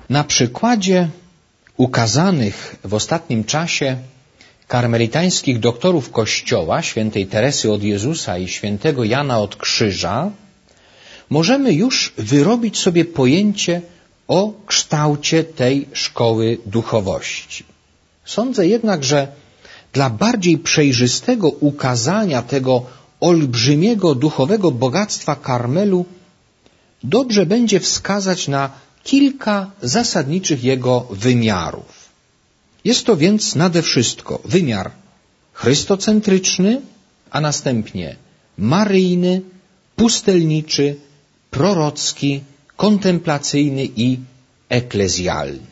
Na przykładzie ukazanych w ostatnim czasie karmelitańskich doktorów Kościoła, świętej Teresy od Jezusa i świętego Jana od Krzyża, możemy już wyrobić sobie pojęcie o kształcie tej szkoły duchowości. Sądzę jednak, że dla bardziej przejrzystego ukazania tego olbrzymiego duchowego bogactwa Karmelu dobrze będzie wskazać na kilka zasadniczych jego wymiarów. Jest to więc nade wszystko wymiar chrystocentryczny, a następnie maryjny, pustelniczy, prorocki, kontemplacyjny i eklezjalny.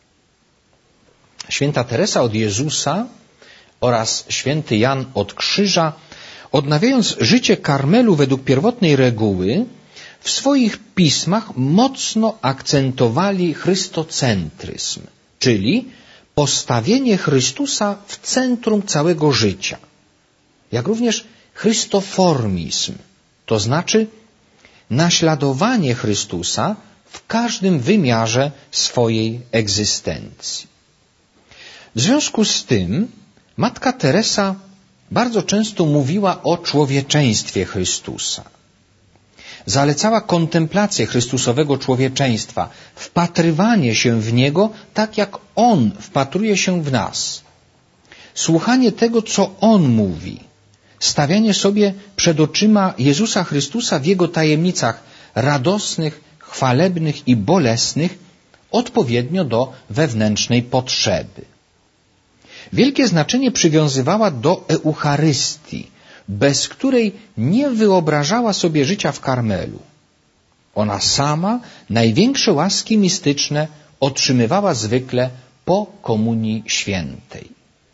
Święta Teresa od Jezusa oraz święty Jan od Krzyża, odnawiając życie Karmelu według pierwotnej reguły, w swoich pismach mocno akcentowali chrystocentryzm, czyli postawienie Chrystusa w centrum całego życia, jak również chrystoformizm, to znaczy naśladowanie Chrystusa w każdym wymiarze swojej egzystencji. W związku z tym Matka Teresa bardzo często mówiła o człowieczeństwie Chrystusa. Zalecała kontemplację Chrystusowego człowieczeństwa, wpatrywanie się w Niego tak, jak On wpatruje się w nas. Słuchanie tego, co On mówi. Stawianie sobie przed oczyma Jezusa Chrystusa w Jego tajemnicach radosnych, chwalebnych i bolesnych odpowiednio do wewnętrznej potrzeby. Wielkie znaczenie przywiązywała do Eucharystii, bez której nie wyobrażała sobie życia w Karmelu. Ona sama największe łaski mistyczne otrzymywała zwykle po Komunii Świętej.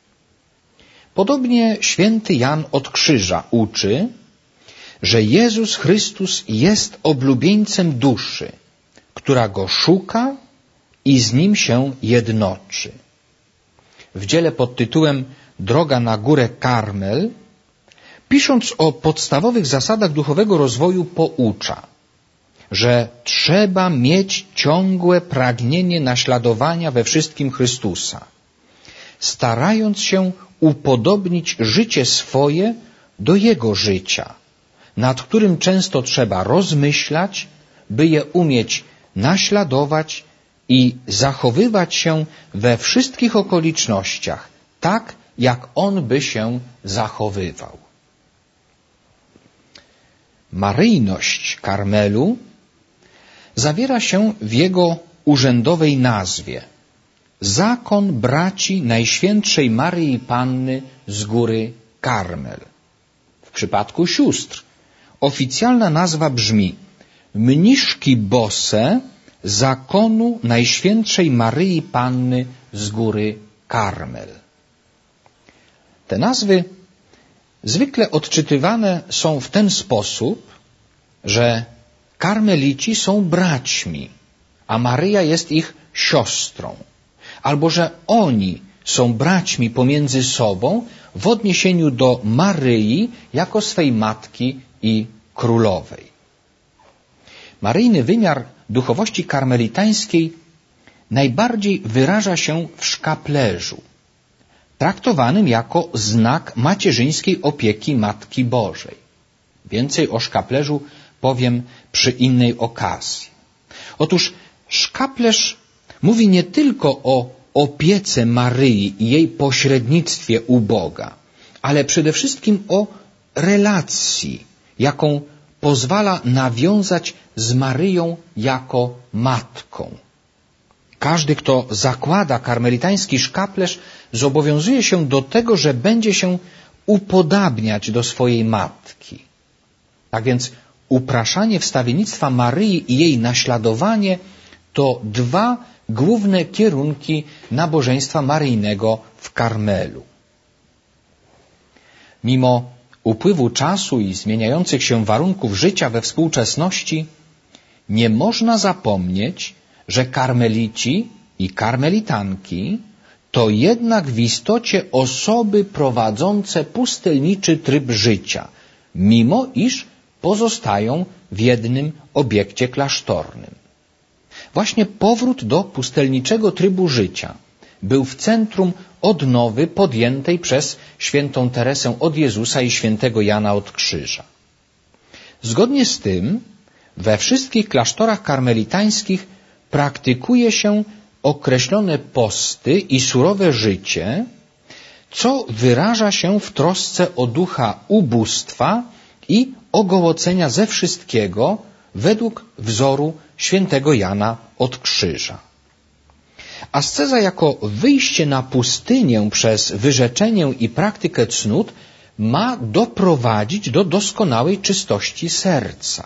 Podobnie święty Jan od Krzyża uczy, że Jezus Chrystus jest oblubieńcem duszy, która Go szuka i z Nim się jednoczy. W dziele pod tytułem Droga na górę Karmel, pisząc o podstawowych zasadach duchowego rozwoju, poucza, że trzeba mieć ciągłe pragnienie naśladowania we wszystkim Chrystusa, starając się upodobnić życie swoje do Jego życia, nad którym często trzeba rozmyślać, by je umieć naśladować i zachowywać się we wszystkich okolicznościach, tak jak On by się zachowywał. Maryjność Karmelu zawiera się w jego urzędowej nazwie Zakon braci Najświętszej Maryi Panny z góry Karmel. W przypadku sióstr oficjalna nazwa brzmi Mniszki Bose Zakonu Najświętszej Maryi Panny z góry Karmel. Te nazwy zwykle odczytywane są w ten sposób, że karmelici są braćmi, a Maryja jest ich siostrą, albo że oni są braćmi pomiędzy sobą w odniesieniu do Maryi jako swej matki i królowej. Maryjny wymiar duchowości karmelitańskiej najbardziej wyraża się w szkaplerzu, traktowanym jako znak macierzyńskiej opieki Matki Bożej. Więcej o szkaplerzu powiem przy innej okazji. Otóż szkaplerz mówi nie tylko o opiece Maryi i jej pośrednictwie u Boga, ale przede wszystkim o relacji, jaką pozwala nawiązać z Maryją jako matką. Każdy, kto zakłada karmelitański szkaplerz, zobowiązuje się do tego, że będzie się upodabniać do swojej matki. Tak więc upraszanie wstawiennictwa Maryi i jej naśladowanie to dwa główne kierunki nabożeństwa maryjnego w Karmelu. Mimo upływu czasu i zmieniających się warunków życia we współczesności, nie można zapomnieć, że karmelici i karmelitanki to jednak w istocie osoby prowadzące pustelniczy tryb życia, mimo iż pozostają w jednym obiekcie klasztornym. Właśnie powrót do pustelniczego trybu życia był w centrum odnowy podjętej przez świętą Teresę od Jezusa i świętego Jana od Krzyża. Zgodnie z tym we wszystkich klasztorach karmelitańskich praktykuje się określone posty i surowe życie, co wyraża się w trosce o ducha ubóstwa i ogołocenia ze wszystkiego według wzoru świętego Jana od Krzyża. Asceza jako wyjście na pustynię przez wyrzeczenie i praktykę cnót ma doprowadzić do doskonałej czystości serca.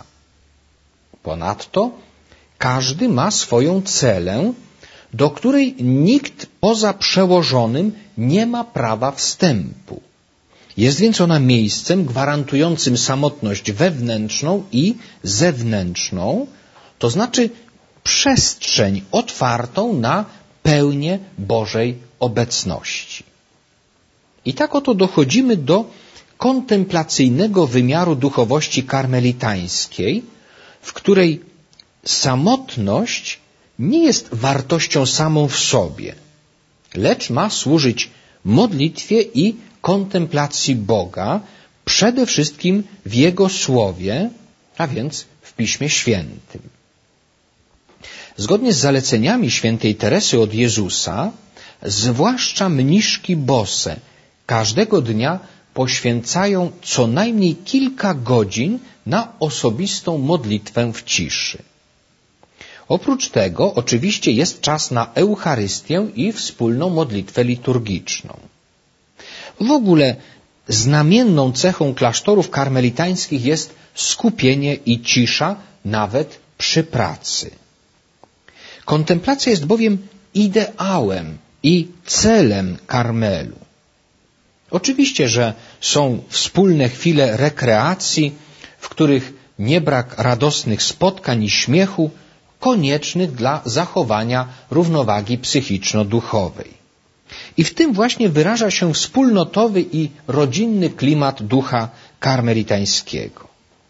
Ponadto każdy ma swoją celę, do której nikt poza przełożonym nie ma prawa wstępu. Jest więc ona miejscem gwarantującym samotność wewnętrzną i zewnętrzną, to znaczy przestrzeń otwartą na pełnię Bożej obecności. I tak oto dochodzimy do kontemplacyjnego wymiaru duchowości karmelitańskiej, w której samotność nie jest wartością samą w sobie, lecz ma służyć modlitwie i kontemplacji Boga, przede wszystkim w Jego Słowie, a więc w Piśmie Świętym. Zgodnie z zaleceniami świętej Teresy od Jezusa, zwłaszcza mniszki bose każdego dnia poświęcają co najmniej kilka godzin na osobistą modlitwę w ciszy. Oprócz tego oczywiście jest czas na Eucharystię i wspólną modlitwę liturgiczną. W ogóle znamienną cechą klasztorów karmelitańskich jest skupienie i cisza nawet przy pracy. Kontemplacja jest bowiem ideałem i celem Karmelu. Oczywiście, że są wspólne chwile rekreacji, w których nie brak radosnych spotkań i śmiechu, koniecznych dla zachowania równowagi psychiczno-duchowej. I w tym właśnie wyraża się wspólnotowy i rodzinny klimat ducha karmelitańskiego.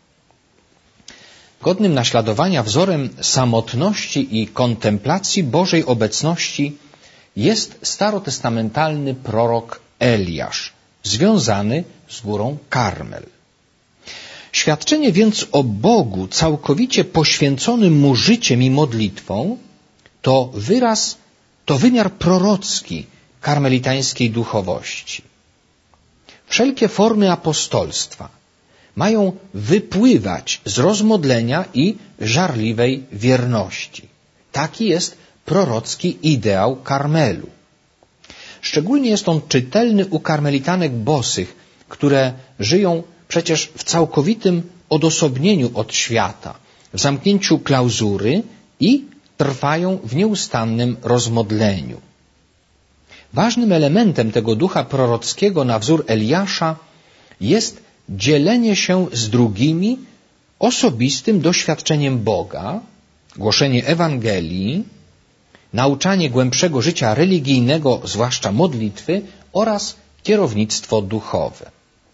Godnym naśladowania wzorem samotności i kontemplacji Bożej obecności jest starotestamentalny prorok Eliasz, związany z górą Karmel. Świadczenie więc o Bogu całkowicie poświęconym Mu życiem i modlitwą to wymiar prorocki karmelitańskiej duchowości. Wszelkie formy apostolstwa mają wypływać z rozmodlenia i żarliwej wierności. Taki jest prorocki ideał Karmelu. Szczególnie jest on czytelny u karmelitanek bosych, które żyją przecież w całkowitym odosobnieniu od świata, w zamknięciu klauzury i trwają w nieustannym rozmodleniu. Ważnym elementem tego ducha prorockiego na wzór Eliasza jest dzielenie się z drugimi osobistym doświadczeniem Boga, głoszenie Ewangelii, nauczanie głębszego życia religijnego, zwłaszcza modlitwy, oraz kierownictwo duchowe.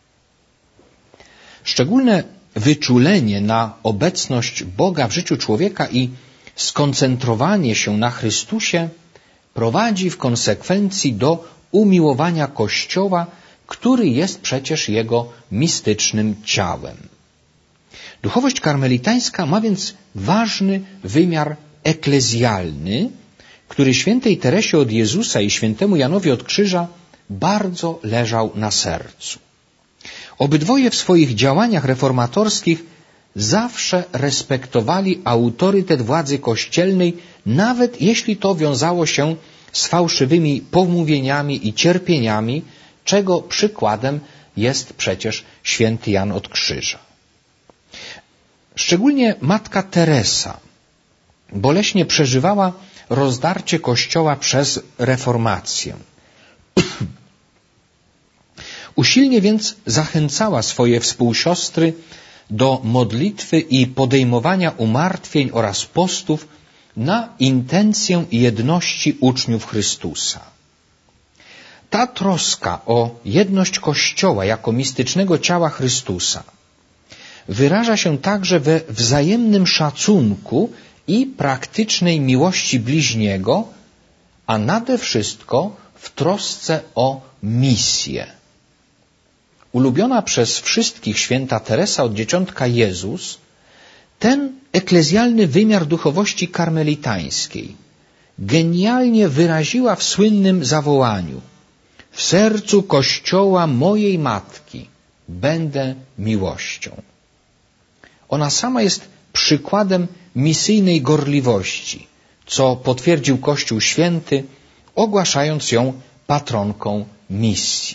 Szczególne wyczulenie na obecność Boga w życiu człowieka i skoncentrowanie się na Chrystusie prowadzi w konsekwencji do umiłowania Kościoła, który jest przecież Jego mistycznym ciałem. Duchowość karmelitańska ma więc ważny wymiar eklezjalny, który świętej Teresie od Jezusa i świętemu Janowi od Krzyża bardzo leżał na sercu. Obydwoje w swoich działaniach reformatorskich zawsze respektowali autorytet władzy kościelnej, nawet jeśli to wiązało się z fałszywymi pomówieniami i cierpieniami, czego przykładem jest przecież święty Jan od Krzyża. Szczególnie matka Teresa boleśnie przeżywała rozdarcie Kościoła przez reformację. Usilnie więc zachęcała swoje współsiostry do modlitwy i podejmowania umartwień oraz postów na intencję jedności uczniów Chrystusa. Ta troska o jedność Kościoła jako mistycznego ciała Chrystusa wyraża się także we wzajemnym szacunku i praktycznej miłości bliźniego, a nade wszystko w trosce o misję. Ulubiona przez wszystkich święta Teresa od Dzieciątka Jezus, ten eklezjalny wymiar duchowości karmelitańskiej genialnie wyraziła w słynnym zawołaniu: w sercu Kościoła mojej Matki będę miłością. Ona sama jest przykładem misyjnej gorliwości, co potwierdził Kościół Święty, ogłaszając ją patronką misji.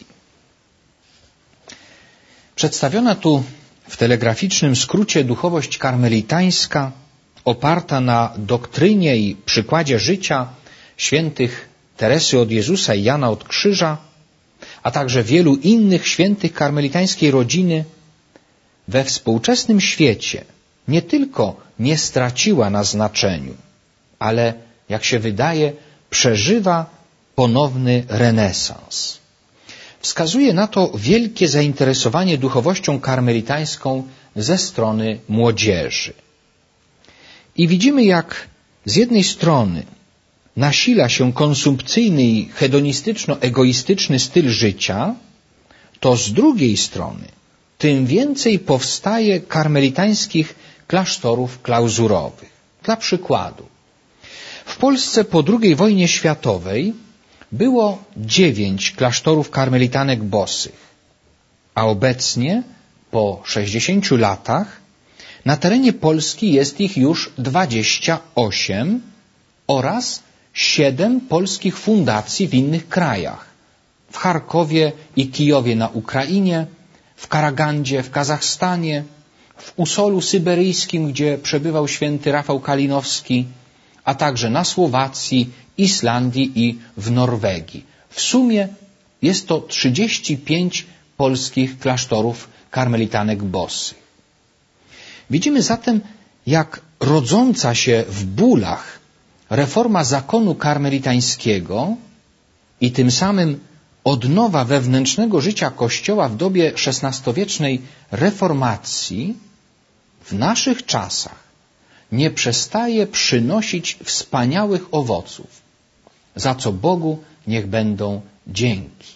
Przedstawiona tu w telegraficznym skrócie duchowość karmelitańska, oparta na doktrynie i przykładzie życia świętych Teresy od Jezusa i Jana od Krzyża, a także wielu innych świętych karmelitańskiej rodziny, we współczesnym świecie nie tylko nie straciła na znaczeniu, ale, jak się wydaje, przeżywa ponowny renesans. Wskazuje na to wielkie zainteresowanie duchowością karmelitańską ze strony młodzieży. I widzimy, jak z jednej strony nasila się konsumpcyjny i hedonistyczno-egoistyczny styl życia, to z drugiej strony tym więcej powstaje karmelitańskich klasztorów klauzurowych. Dla przykładu, w Polsce po II wojnie światowej było 9 klasztorów karmelitanek bosych, a obecnie, po 60 latach, na terenie Polski jest ich już 28 oraz 7 polskich fundacji w innych krajach. W Charkowie i Kijowie na Ukrainie, w Karagandzie w Kazachstanie, w Usolu syberyjskim, gdzie przebywał święty Rafał Kalinowski, a także na Słowacji, Islandii i w Norwegii. W sumie jest to 35 polskich klasztorów karmelitanek bosych. Widzimy zatem, jak rodząca się w bólach reforma zakonu karmelitańskiego i tym samym odnowa wewnętrznego życia Kościoła w dobie XVI-wiecznej reformacji w naszych czasach nie przestaje przynosić wspaniałych owoców, za co Bogu niech będą dzięki.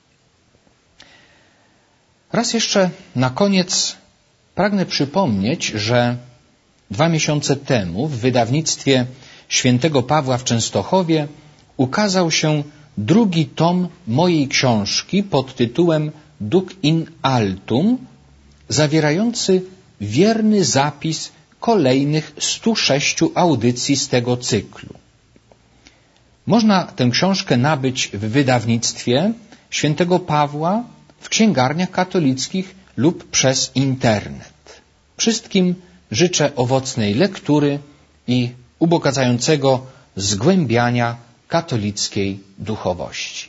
Raz jeszcze na koniec pragnę przypomnieć, że 2 miesiące temu w wydawnictwie świętego Pawła w Częstochowie ukazał się drugi tom mojej książki pod tytułem Duc in altum, zawierający wierny zapis kolejnych 106 audycji z tego cyklu. Można tę książkę nabyć w wydawnictwie świętego Pawła, w księgarniach katolickich lub przez internet. Wszystkim życzę owocnej lektury i ubogacającego zgłębiania katolickiej duchowości.